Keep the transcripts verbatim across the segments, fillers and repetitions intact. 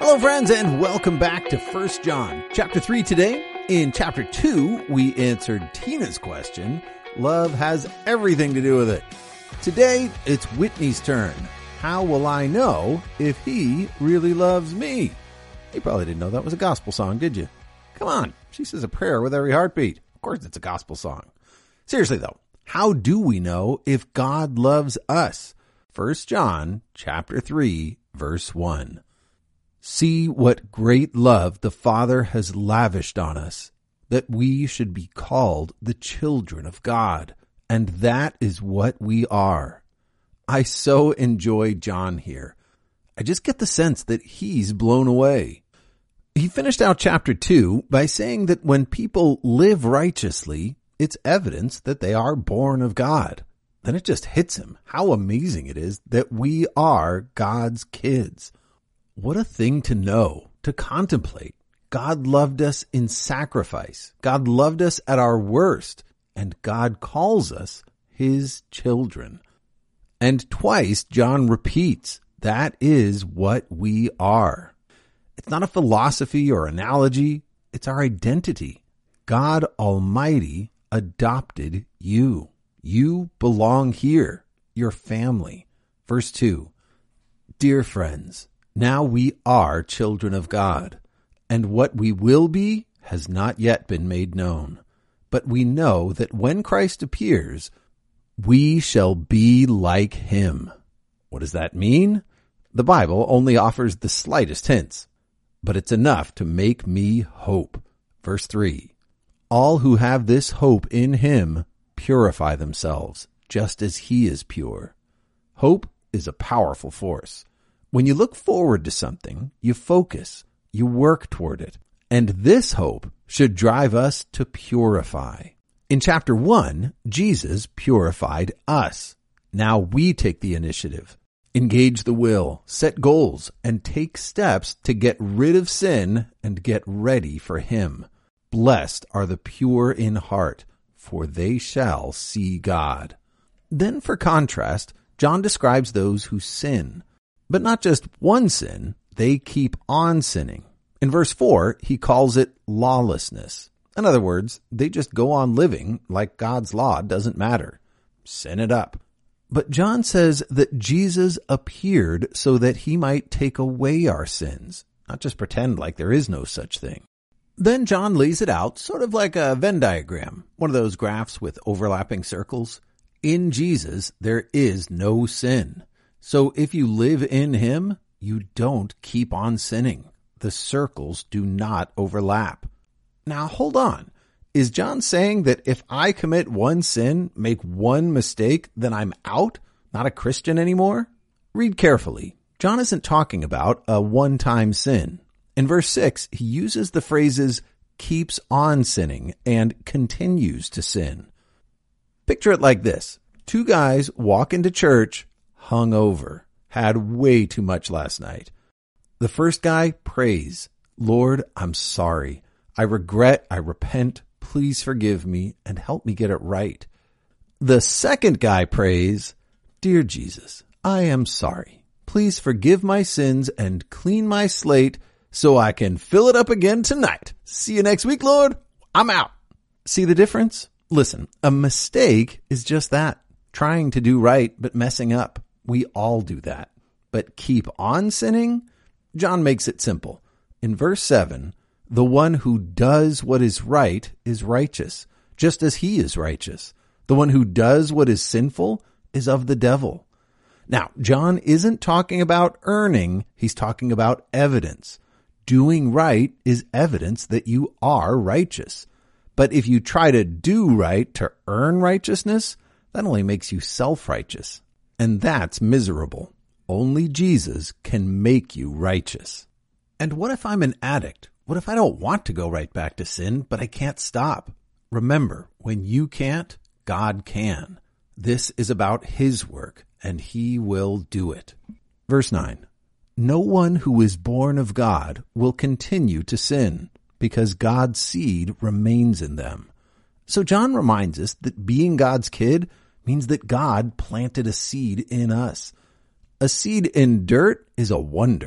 Hello, friends, and welcome back to First John, chapter three today. In chapter two, we answered Tina's question, love has everything to do with it. Today, it's Whitney's turn. How will I know if he really loves me? You probably didn't know that was a gospel song, did you? Come on, she says a prayer with every heartbeat. Of course it's a gospel song. Seriously, though, how do we know if God loves us? First John, chapter three, verse one. See what great love the Father has lavished on us, that we should be called the children of God, and that is what we are. I so enjoy John here. I just get the sense that he's blown away. He finished out chapter two by saying that when people live righteously, it's evidence that they are born of God. Then it just hits him how amazing it is that we are God's kids. What a thing to know, to contemplate. God loved us in sacrifice. God loved us at our worst, and God calls us his children. And twice John repeats, that is what we are. It's not a philosophy or analogy. It's our identity. God Almighty adopted you. You belong here, your family. Verse two, dear friends, now we are children of God, and what we will be has not yet been made known. But we know that when Christ appears, we shall be like him. What does that mean? The Bible only offers the slightest hints, but it's enough to make me hope. Verse three, all who have this hope in him purify themselves, just as he is pure. Hope is a powerful force. When you look forward to something, you focus, you work toward it. And this hope should drive us to purify. In chapter one, Jesus purified us. Now we take the initiative, engage the will, set goals, and take steps to get rid of sin and get ready for him. Blessed are the pure in heart, for they shall see God. Then for contrast, John describes those who sin. But not just one sin, they keep on sinning. In verse four, he calls it lawlessness. In other words, they just go on living like God's law doesn't matter. Sin it up. But John says that Jesus appeared so that he might take away our sins, not just pretend like there is no such thing. Then John lays it out sort of like a Venn diagram, one of those graphs with overlapping circles. In Jesus, there is no sin. So if you live in him, you don't keep on sinning. The circles do not overlap. Now, hold on. Is John saying that if I commit one sin, make one mistake, then I'm out, not a Christian anymore? Read carefully. John isn't talking about a one-time sin. In verse six, he uses the phrases keeps on sinning and continues to sin. Picture it like this. Two guys walk into church hungover, had way too much last night. The first guy prays, Lord, I'm sorry. I regret, I repent. Please forgive me and help me get it right. The second guy prays, Dear Jesus, I am sorry. Please forgive my sins and clean my slate so I can fill it up again tonight. See you next week, Lord. I'm out. See the difference? Listen, a mistake is just that. Trying to do right, but messing up. We all do that. But keep on sinning? John makes it simple. In verse seven, the one who does what is right is righteous, just as he is righteous. The one who does what is sinful is of the devil. Now, John isn't talking about earning. He's talking about evidence. Doing right is evidence that you are righteous. But if you try to do right to earn righteousness, that only makes you self-righteous. And that's miserable. Only Jesus can make you righteous. And what if I'm an addict? What if I don't want to go right back to sin, but I can't stop? Remember, when you can't, God can. This is about his work, and he will do it. Verse nine. No one who is born of God will continue to sin, because God's seed remains in them. So John reminds us that being God's kid means that God planted a seed in us. A seed in dirt is a wonder.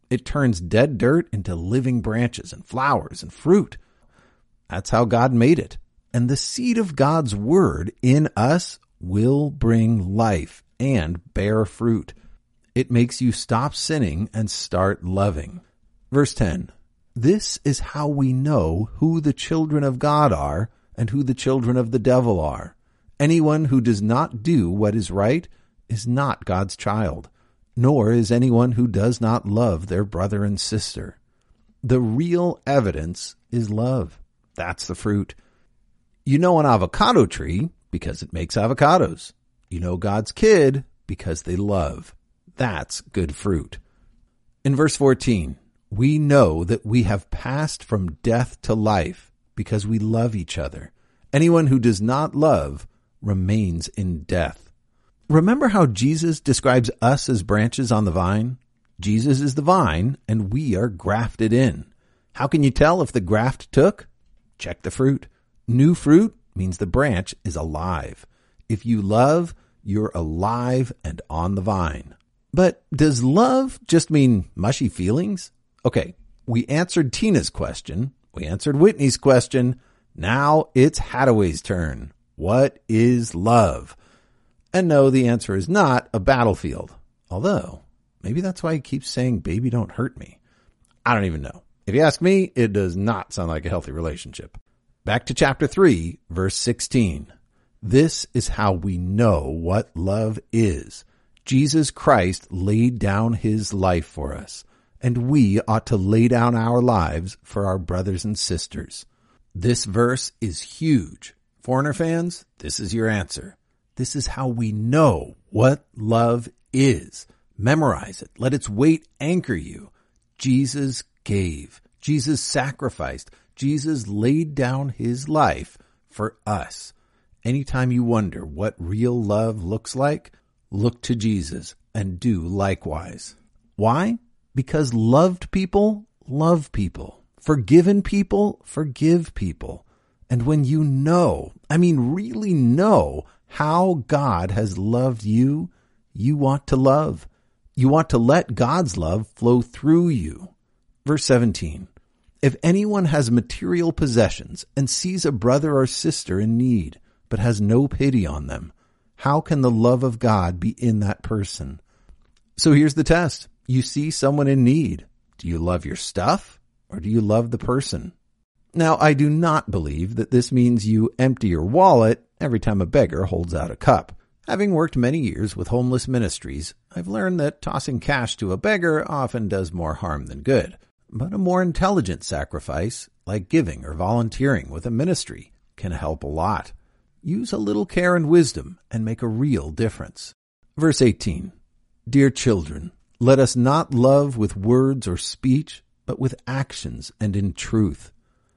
It turns dead dirt into living branches and flowers and fruit. That's how God made it. And the seed of God's word in us will bring life and bear fruit. It makes you stop sinning and start loving. Verse ten, this is how we know who the children of God are and who the children of the devil are. Anyone who does not do what is right is not God's child, nor is anyone who does not love their brother and sister. The real evidence is love. That's the fruit. You know an avocado tree because it makes avocados. You know God's kid because they love. That's good fruit. In verse fourteen, we know that we have passed from death to life because we love each other. Anyone who does not love remains in death. Remember how Jesus describes us as branches on the vine? Jesus is the vine, and we are grafted in. How can you tell if the graft took? Check the fruit. New fruit means the branch is alive. If you love, you're alive and on the vine. But does love just mean mushy feelings? Okay, we answered Tina's question. We answered Whitney's question. Now it's Hadaway's turn. What is love? And no, the answer is not a battlefield. Although, maybe that's why he keeps saying, baby, don't hurt me. I don't even know. If you ask me, it does not sound like a healthy relationship. Back to chapter three, verse sixteen. This is how we know what love is. Jesus Christ laid down his life for us, and we ought to lay down our lives for our brothers and sisters. This verse is huge. Foreigner fans, this is your answer. This is how we know what love is. Memorize it. Let its weight anchor you. Jesus gave. Jesus sacrificed. Jesus laid down his life for us. Anytime you wonder what real love looks like, look to Jesus and do likewise. Why? Because loved people love people. Forgiven people forgive people. And when you know, I mean really know, how God has loved you, you want to love. You want to let God's love flow through you. Verse seventeen. If anyone has material possessions and sees a brother or sister in need, but has no pity on them, how can the love of God be in that person? So here's the test. You see someone in need. Do you love your stuff or do you love the person? Now, I do not believe that this means you empty your wallet every time a beggar holds out a cup. Having worked many years with homeless ministries, I've learned that tossing cash to a beggar often does more harm than good. But a more intelligent sacrifice, like giving or volunteering with a ministry, can help a lot. Use a little care and wisdom and make a real difference. Verse eighteen. Dear children, let us not love with words or speech, but with actions and in truth.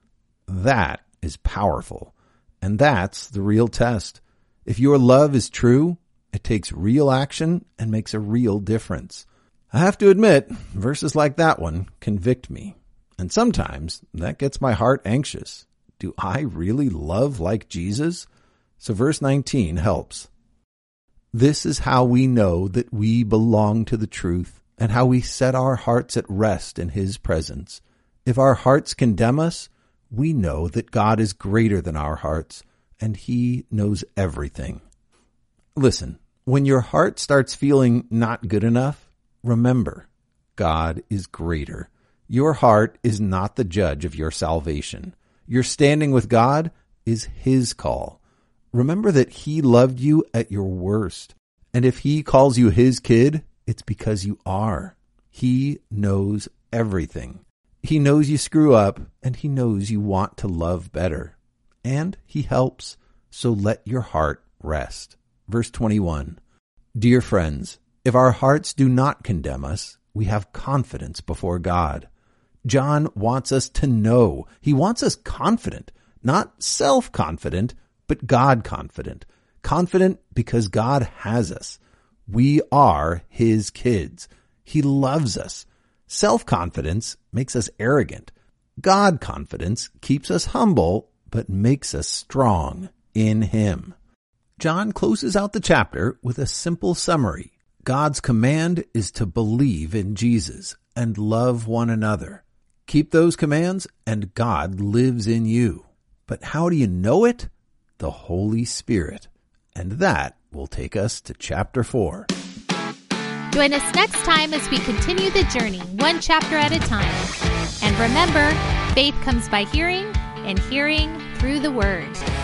That is powerful, and that's the real test. If your love is true, it takes real action and makes a real difference. I have to admit, verses like that one convict me, and sometimes that gets my heart anxious. Do I really love like Jesus? So verse nineteen helps. This is how we know that we belong to the truth and how we set our hearts at rest in his presence. If our hearts condemn us, we know that God is greater than our hearts and he knows everything. Listen, when your heart starts feeling not good enough, remember, God is greater. Your heart is not the judge of your salvation. Your standing with God is his call. Remember that he loved you at your worst. And if he calls you his kid, it's because you are. He knows everything. He knows you screw up, and he knows you want to love better. And he helps, so let your heart rest. Verse twenty-one. Dear friends, if our hearts do not condemn us, we have confidence before God. John wants us to know. He wants us confident, not self-confident, but God-confident. Confident because God has us. We are his kids. He loves us. Self-confidence makes us arrogant. God-confidence keeps us humble, but makes us strong in him. John closes out the chapter with a simple summary. God's command is to believe in Jesus, and love one another. Keep those commands, and God lives in you. But how do you know it? The Holy Spirit. And that will take us to chapter four. Join us next time as we continue the journey, one chapter at a time. And remember, faith comes by hearing, and hearing through the Word.